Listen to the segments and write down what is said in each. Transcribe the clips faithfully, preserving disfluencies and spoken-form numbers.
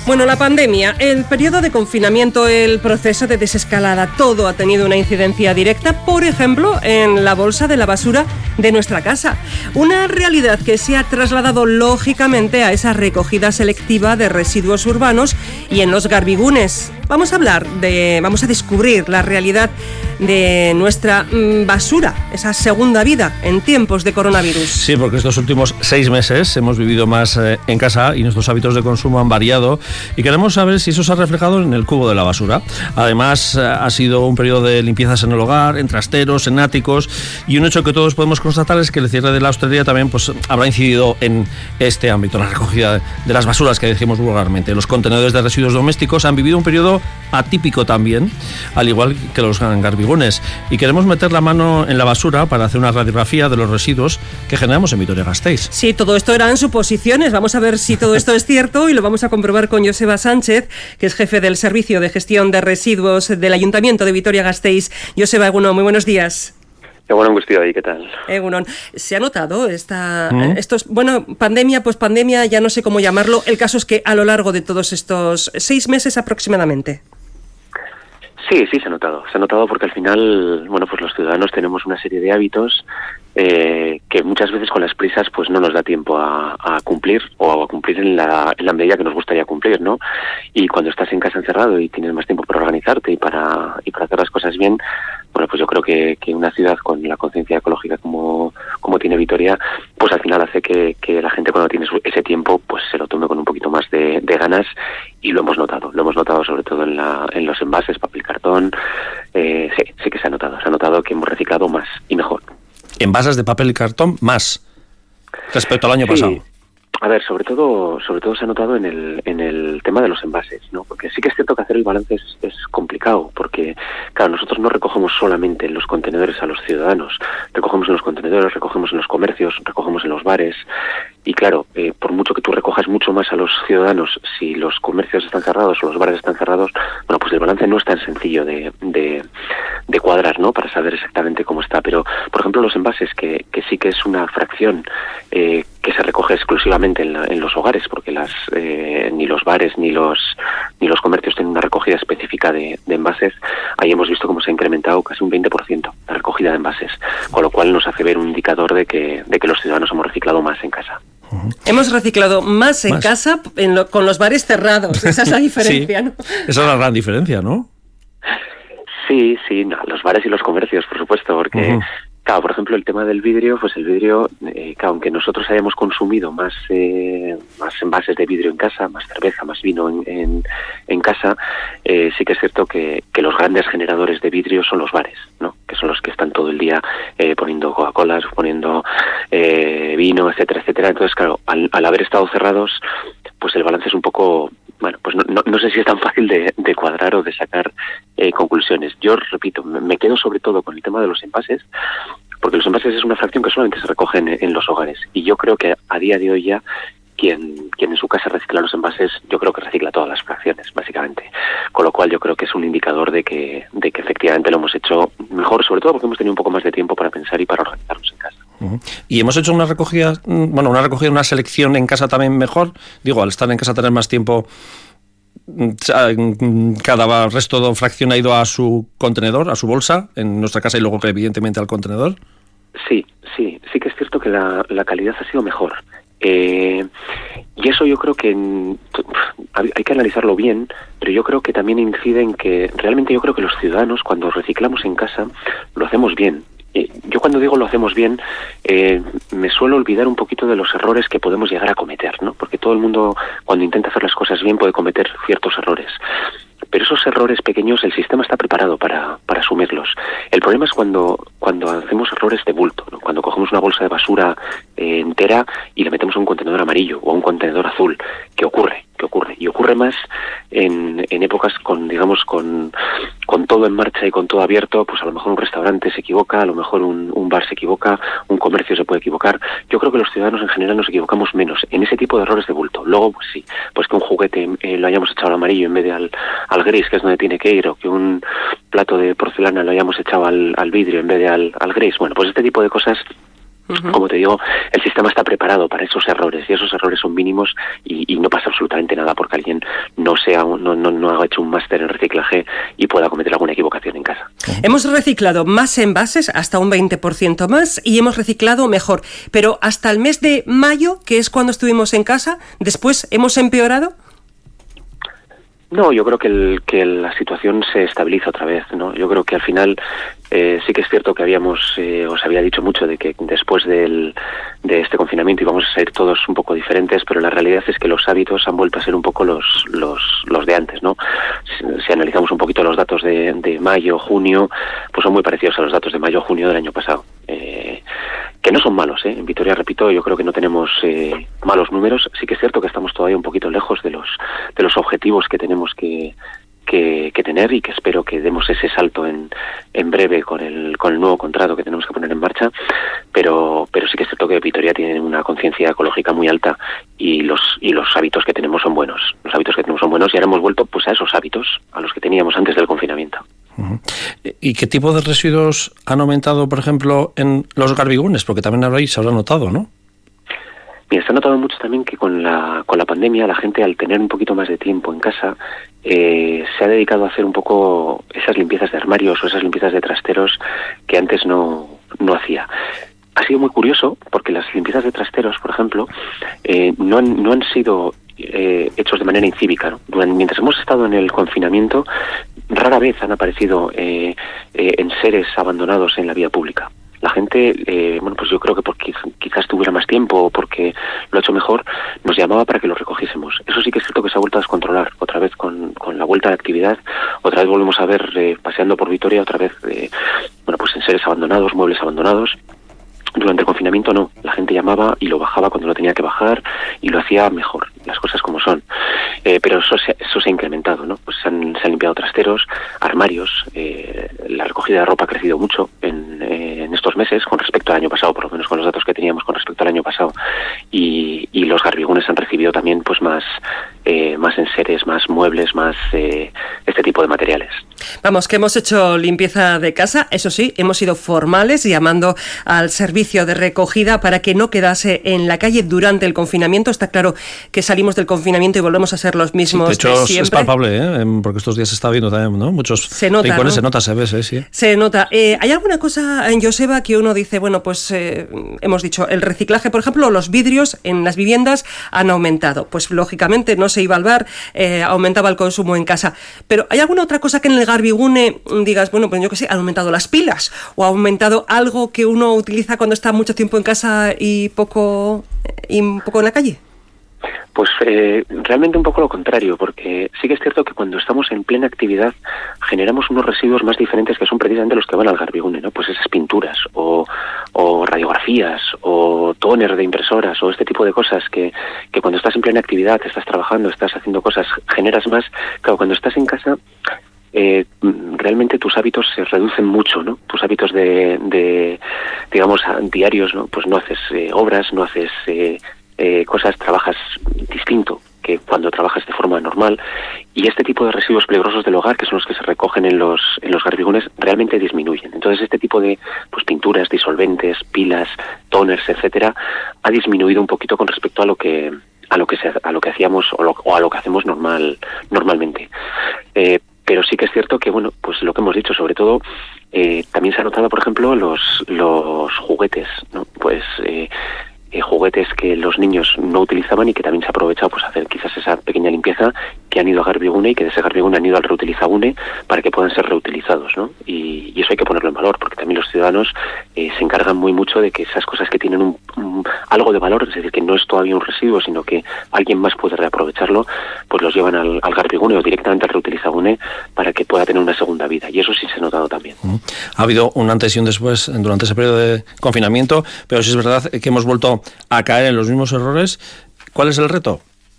Bueno, la pandemia, el periodo de confinamiento, el proceso de desescalada, todo ha tenido una incidencia directa, por ejemplo, en la bolsa de la basura de nuestra casa. Una realidad que se ha trasladado lógicamente a esa recogida selectiva de residuos urbanos y en los garbigunes. Vamos a hablar de, vamos a descubrir la realidad de nuestra mmm, basura, esa segunda vida en tiempos de coronavirus. Sí, porque estos últimos seis meses hemos vivido más eh, en casa y nuestros hábitos de consumo han variado y queremos saber si eso se ha reflejado en el cubo de la basura. Además, eh, ha sido un periodo de limpiezas en el hogar, en trasteros, en áticos, y un hecho que todos podemos constatar es que el cierre de la hostelería también pues, habrá incidido en este ámbito, la recogida de las basuras que decimos vulgarmente. Los contenedores de residuos domésticos han vivido un periodo atípico también, al igual que los garbigunes, y queremos meter la mano en la basura para hacer una radiografía de los residuos que generamos en Vitoria-Gasteiz. Sí, todo esto eran suposiciones. Vamos a ver si todo esto es cierto y lo vamos a comprobar con Joseba Sánchez, que es jefe del Servicio de Gestión de Residuos del Ayuntamiento de Vitoria-Gasteiz. Joseba, Egunon, muy buenos días. Egunon, Guztioi, ¿qué tal? Egunon, ¿se ha notado esta, ¿Mm? estos, bueno, pandemia, pospandemia, ya no sé cómo llamarlo? El caso es que a lo largo de todos estos seis meses aproximadamente. Sí, sí, se ha notado. Se ha notado porque al final, bueno, pues los ciudadanos tenemos una serie de hábitos eh, que muchas veces con las prisas pues no nos da tiempo a, a cumplir o a cumplir en la, en la medida que nos gustaría cumplir, ¿no? Y cuando estás en casa encerrado y tienes más tiempo para organizarte y para y para hacer las cosas bien, bueno, pues yo creo que, que una ciudad con la conciencia ecológica como, como tiene Vitoria, pues al final hace que, que la gente cuando tiene ese tiempo pues se lo tome con un poquito más de, de ganas, y lo hemos notado. Lo hemos notado sobre todo en, la, en los envases, papel cartón. Eh, sí, sí que se ha notado. Se ha notado que hemos reciclado más y mejor. Envases de papel y cartón más respecto al año sí. pasado. A ver, sobre todo, sobre todo se ha notado en el, en el tema de los envases, ¿no? Porque sí que es cierto que hacer el balance es, es complicado, porque, claro, nosotros no recogemos solamente en los contenedores a los ciudadanos, recogemos en los contenedores, recogemos en los comercios, recogemos en los bares, y claro, eh, por mucho que tú recojas mucho más a los ciudadanos, si los comercios están cerrados o los bares están cerrados, bueno, pues el balance no es tan sencillo de, de, de cuadrar, ¿no? Para saber exactamente cómo está. Pero, por ejemplo, los envases, que, que sí que es una fracción eh, que se recoge exclusivamente en, la, en los hogares, porque las eh, ni los bares ni los ni los comercios tienen una recogida específica de, de envases. Ahí hemos visto cómo se ha incrementado casi un veinte por ciento la recogida de envases, con lo cual nos hace ver un indicador de que, de que los ciudadanos hemos reciclado más en casa. Uh-huh. Hemos reciclado más en más. casa en lo, con los bares cerrados. Esa es la diferencia, sí, ¿no? Esa es la gran diferencia, ¿no? Sí, sí, no, los bares y los comercios, por supuesto, porque... Uh-huh. Claro, por ejemplo, el tema del vidrio, pues el vidrio, eh, claro, aunque nosotros hayamos consumido más eh, más envases de vidrio en casa, más cerveza, más vino en, en, en casa, eh, sí que es cierto que, que los grandes generadores de vidrio son los bares, ¿no? Que son los que están todo el día eh, poniendo Coca-Colas, poniendo eh, vino, etcétera, etcétera. Entonces, claro, al, al haber estado cerrados, pues el balance es un poco... Bueno, pues no, no, no sé si es tan fácil de, de cuadrar o de sacar eh, conclusiones. Yo, repito, me quedo sobre todo con el tema de los envases, porque los envases es una fracción que solamente se recoge en, en los hogares. Y yo creo que a día de hoy ya quien, quien en su casa recicla los envases, yo creo que recicla todas las fracciones, básicamente. Con lo cual yo creo que es un indicador de que, de que efectivamente lo hemos hecho mejor, sobre todo porque hemos tenido un poco más de tiempo para pensar y para organizarnos en casa. Uh-huh. Y hemos hecho una recogida, bueno, una recogida, una selección en casa también mejor. Digo, al estar en casa tener más tiempo, cada resto de fracción ha ido a su contenedor, a su bolsa, en nuestra casa, y luego evidentemente al contenedor. Sí, sí, sí que es cierto que la, la calidad ha sido mejor. Eh, y eso yo creo que en, hay que analizarlo bien, pero yo creo que también incide en que realmente yo creo que los ciudadanos, cuando reciclamos en casa, lo hacemos bien. Yo cuando digo lo hacemos bien, eh, me suelo olvidar un poquito de los errores que podemos llegar a cometer, ¿no? Porque todo el mundo, cuando intenta hacer las cosas bien, puede cometer ciertos errores. Pero esos errores pequeños, el sistema está preparado para, para asumirlos. El problema es cuando, cuando hacemos errores de bulto, ¿no? Cuando cogemos una bolsa de basura eh, entera y la metemos a un contenedor amarillo o a un contenedor azul. ¿Qué ocurre? ¿Qué ocurre? Y ocurre más en, en épocas con, digamos, con, con todo en marcha y con todo abierto. Pues a lo mejor un restaurante se equivoca, a lo mejor un, un bar se equivoca, un comercio se puede equivocar. Yo creo que los ciudadanos en general nos equivocamos menos en ese tipo de errores de bulto. Luego, pues sí, pues que un juguete eh, lo hayamos echado al amarillo en vez de al, al gris, que es donde tiene que ir, o que un plato de porcelana lo hayamos echado al, al vidrio en vez de al, al gris. Bueno, pues este tipo de cosas Uh-huh. Como te digo, el sistema está preparado para esos errores y esos errores son mínimos y, y no pasa absolutamente nada porque alguien no sea no, no, no haya hecho un máster en reciclaje y pueda cometer alguna equivocación en casa. Uh-huh. Hemos reciclado más envases, hasta un veinte por ciento más, y hemos reciclado mejor. Pero hasta el mes de mayo, que es cuando estuvimos en casa, después hemos empeorado. No, yo creo que, el, que la situación se estabiliza otra vez, ¿no? Yo creo que al final eh, sí que es cierto que habíamos, eh, os había dicho mucho de que después del, de este confinamiento íbamos a ser todos un poco diferentes, pero la realidad es que los hábitos han vuelto a ser un poco los, los, los de antes, ¿no? Si, si analizamos un poquito los datos de, de mayo, junio, pues son muy parecidos a los datos de mayo, junio del año pasado. Eh, que no son malos, ¿eh? En Vitoria, repito, yo creo que no tenemos eh, malos números. Sí que es cierto que estamos todavía un poquito lejos de los de los objetivos que tenemos que, que, que tener y que espero que demos ese salto en, en breve con el con el nuevo contrato que tenemos que poner en marcha, pero pero sí que es cierto que Vitoria tiene una conciencia ecológica muy alta y los y los hábitos que tenemos son buenos. Los hábitos que tenemos son buenos y ahora hemos vuelto pues a esos hábitos, a los que teníamos antes del confinamiento. Uh-huh. ¿Y qué tipo de residuos han aumentado, por ejemplo, en los garbigunes? Porque también ahí se habrá notado, ¿no? Mira, se ha notado mucho también que con la con la pandemia la gente, al tener un poquito más de tiempo en casa, eh, se ha dedicado a hacer un poco esas limpiezas de armarios o esas limpiezas de trasteros que antes no, no hacía. Ha sido muy curioso porque las limpiezas de trasteros, por ejemplo, eh, no han, no han sido eh, hechos de manera incívica, ¿no? Durante, mientras hemos estado en el confinamiento, rara vez han aparecido eh, eh, enseres abandonados en la vía pública. La gente, eh, bueno, pues yo creo que porque quizás tuviera más tiempo o porque lo ha hecho mejor, nos llamaba para que lo recogiésemos. Eso sí que es cierto que se ha vuelto a descontrolar. Otra vez con, con la vuelta de actividad, otra vez volvemos a ver eh, paseando por Vitoria, otra vez, eh, bueno, pues enseres abandonados, muebles abandonados. Durante el confinamiento no, la gente llamaba y lo bajaba cuando lo tenía que bajar y lo hacía mejor, las cosas como son. Eh, pero eso se, eso se ha incrementado, ¿no? Pues se han, se han limpiado trasteros, armarios, eh, la recogida de ropa ha crecido mucho en, eh, en estos meses con respecto al año pasado, por lo menos con los datos que teníamos con respecto al año pasado. Y, y los garbigunes han recibido también pues más, eh, más enseres, más muebles, más eh, este tipo de materiales. Vamos, que hemos hecho limpieza de casa, eso sí, hemos sido formales llamando al servicio de recogida para que no quedase en la calle durante el confinamiento. Está claro que salimos del confinamiento y volvemos a ser los mismos. Sí, de hecho, de siempre. Es palpable, ¿eh? Porque estos días se está viendo también, ¿no? Muchos se nota, rincones, ¿no? se nota, se ve, sí, sí. Se nota. Eh, ¿Hay alguna cosa en Joseba que uno dice, bueno, pues eh, hemos dicho, el reciclaje, por ejemplo, los vidrios en las viviendas han aumentado? Pues lógicamente no se iba al bar, eh, aumentaba el consumo en casa. Pero ¿hay alguna otra cosa que en el garbigune digas, bueno, pues yo qué sé, han aumentado las pilas o ha aumentado algo que uno utiliza cuando está mucho tiempo en casa y poco, y poco en la calle? Pues eh, realmente un poco lo contrario, porque sí que es cierto que cuando estamos en plena actividad generamos unos residuos más diferentes que son precisamente los que van al garbigune, ¿no? Pues esas pinturas o, o radiografías o tóner de impresoras o este tipo de cosas que, que cuando estás en plena actividad, estás trabajando, estás haciendo cosas, generas más. Claro, cuando estás en casa Eh, realmente tus hábitos se reducen mucho, ¿no? Tus hábitos de, de digamos, diarios, ¿no? Pues no haces eh, obras, no haces eh, eh, cosas, trabajas distinto que cuando trabajas de forma normal, y este tipo de residuos peligrosos del hogar, que son los que se recogen en los en los garbigunes, realmente disminuyen. Entonces este tipo de pues pinturas, disolventes, pilas, toners, etcétera, ha disminuido un poquito con respecto a lo que a lo que se, a lo que hacíamos o, lo, o a lo que hacemos normal normalmente. Eh, Pero sí que es cierto que, bueno, pues lo que hemos dicho, sobre todo, eh, también se ha notado, por ejemplo, los los juguetes, ¿no? Pues eh, eh, juguetes que los niños no utilizaban y que también se ha aprovechado pues hacer quizás esa pequeña limpieza, que han ido a garbigune y que de ese garbigune han ido al reutilizagune para que puedan ser reutilizados, ¿no? Y, y eso hay que ponerlo en valor, porque también los ciudadanos eh, se encargan muy mucho de que esas cosas que tienen un, un, algo de valor, es decir, que no es todavía un residuo, sino que alguien más puede reaprovecharlo, pues los llevan al, al garbigune o directamente al reutilizagune para que pueda tener una segunda vida. Y eso sí se ha notado también. Ha habido un antes y un después durante ese periodo de confinamiento, pero sí es verdad que hemos vuelto a caer en los mismos errores. ¿Cuál es el reto?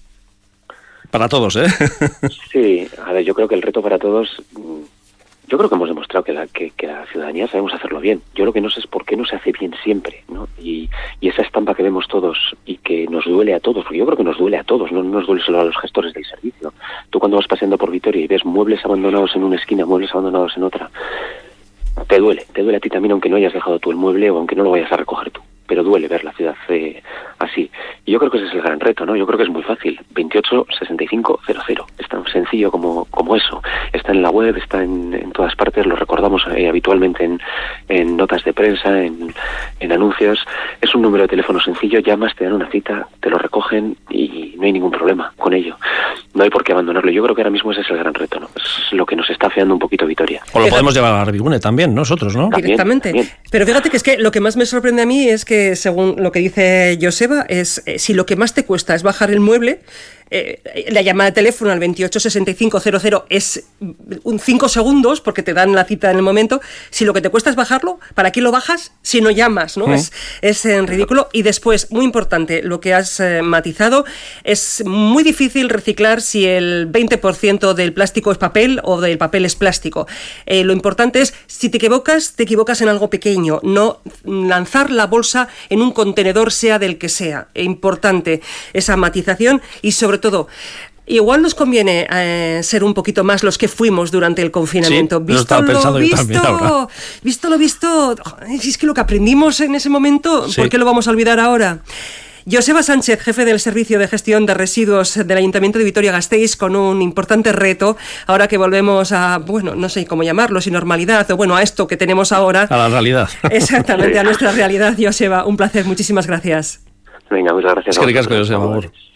Para todos, ¿eh? Sí, a ver, yo creo que el reto para todos, yo creo que hemos demostrado que la, que, que la ciudadanía sabemos hacerlo bien. Yo lo que no sé es por qué no se hace bien siempre, ¿no? Y, y esa estampa que vemos todos y que nos duele a todos, porque yo creo que nos duele a todos, no nos duele solo a los gestores del servicio. Tú cuando vas paseando por Vitoria y ves muebles abandonados en una esquina, muebles abandonados en otra, te duele, te duele a ti también aunque no hayas dejado tú el mueble o aunque no lo vayas a recoger tú. pero duele ver la ciudad eh, así. Y yo creo que ese es el gran reto, ¿no? Yo creo que es muy fácil. veintiocho sesenta y cinco cero cero. Es tan sencillo como, como eso. Está en la web, está en, en todas partes, lo recordamos eh, habitualmente en, en notas de prensa, en, en anuncios. Es un número de teléfono sencillo, llamas, te dan una cita, te lo recogen y no hay ningún problema con ello. No hay por qué abandonarlo. Yo creo que ahora mismo ese es el gran reto, ¿no? Es lo que nos está afeando un poquito Vitoria. O lo podemos llevar a Garbigune también, nosotros, ¿no? Directamente. También, también. Pero fíjate que es que lo que más me sorprende a mí es que, según lo que dice Joseba, es eh, si lo que más te cuesta es bajar el mueble, eh, la llamada de teléfono al veintiocho sesenta y cinco cero cero es un cinco segundos porque te dan la cita en el momento. Si lo que te cuesta es bajarlo, ¿para qué lo bajas si no llamas? ¿No? Mm. Es, es eh, ridículo. Y después, muy importante, lo que has eh, matizado, es muy difícil reciclar si el veinte por ciento del plástico es papel o del papel es plástico. Eh, lo importante es, si te equivocas, te equivocas en algo pequeño, no lanzar la bolsa en un contenedor, sea del que sea. Es importante esa matización y, sobre todo, igual nos conviene eh, ser un poquito más los que fuimos durante el confinamiento. Sí, visto lo visto, visto, visto lo visto, si es que lo que aprendimos en ese momento, sí. ¿Por qué lo vamos a olvidar ahora? Joseba Sánchez, jefe del Servicio de Gestión de Residuos del Ayuntamiento de Vitoria-Gasteiz, con un importante reto, ahora que volvemos a, bueno, no sé cómo llamarlo, si normalidad, o bueno, a esto que tenemos ahora. A la realidad. Exactamente, a nuestra realidad. Joseba, un placer, muchísimas gracias. Venga, muchas gracias. Es que ricasco, Joseba, por favor.